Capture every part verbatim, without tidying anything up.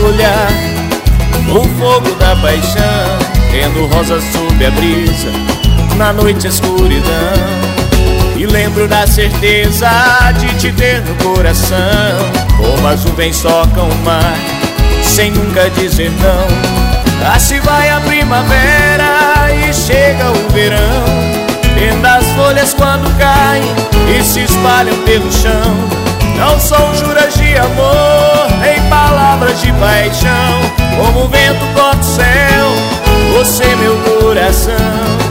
olhar, o fogo da paixão, tendo rosas sob a brisa, na noite a escuridão. E lembro da certeza de te ter no coração, como as nuvens tocam o mar, sem nunca dizer não. Assim vai a primavera e chega o verão, vendo as folhas quando caem e se espalham pelo chão. Não são juras de amor, nem palavras de paixão, como o vento corta o céu, você meu coração.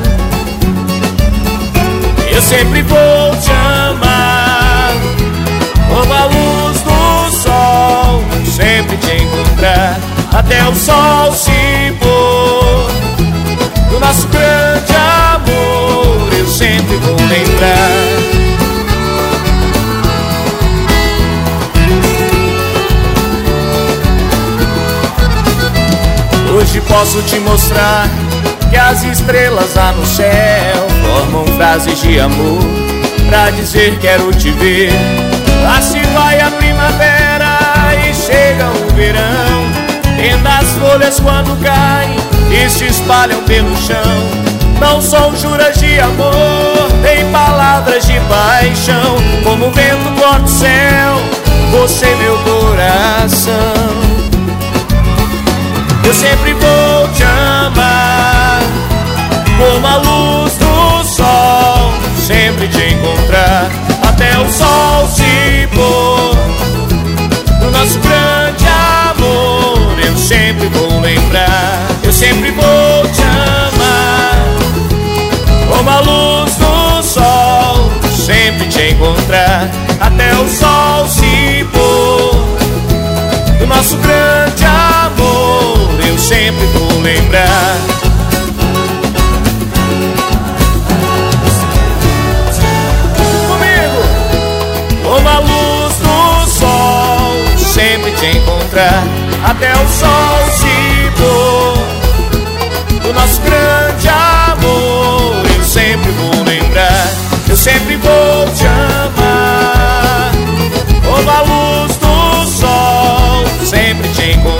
Eu sempre vou te amar, como a luz do sol, sempre te encontrar, até o sol se pôr. Do nosso grande amor eu sempre vou lembrar. Hoje posso te mostrar que as estrelas lá no céu formam frases de amor pra dizer quero te ver. Assim vai a primavera e chega o verão, vendo as folhas quando caem e se espalham pelo chão. Não são juras de amor, nem palavras de paixão, como o vento corta o céu, você meu coração. Eu sempre vou te amar, como a luz do sol, sempre te encontrar, até o sol se pôr. Do nosso grande amor eu sempre vou lembrar. Eu sempre vou te amar, como a luz do sol, sempre te encontrar, até o sol se pôr. Do nosso grande amor eu sempre vou lembrar. Como a luz do sol, sempre te encontrar, até o sol se pôr. Do nosso grande amor eu sempre vou lembrar. Eu sempre vou te amar, como a luz do sol, sempre te encontrar,